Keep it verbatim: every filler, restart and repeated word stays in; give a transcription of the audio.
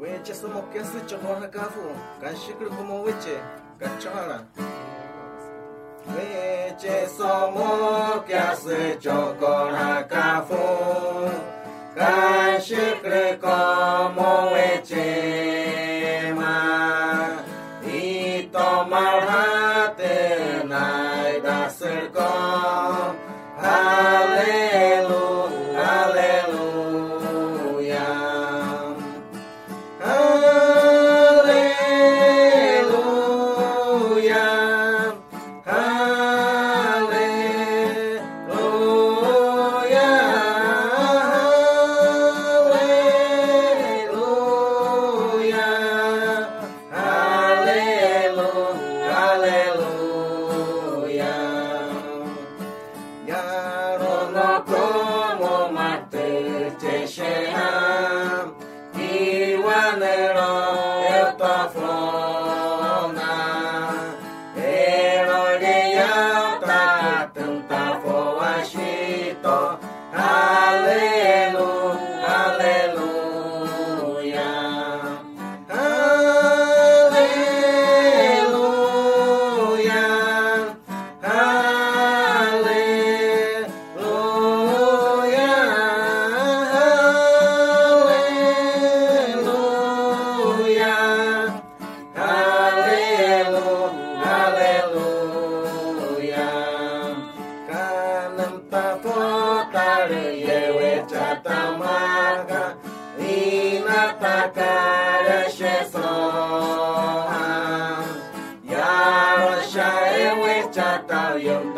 Weche somos que hace chocorra cafu, canchicro como weche, cachara. Weche somos que hace chocorra cafu, canchicro como weche ma. Y tomar hate naida cerco, aleluya, aleluya. Aleluya, aleluya, aleluya, aleluya. Ya no como mate chesham, iwanero eutaflona, eroria tatenta foashito, aleluya, aleluya, aleluya, aleluya, aleluya, aleluya, aleluya. Kanem tafotare yewe chatamaga, inatakare shesoha, yarosha ewe chatayom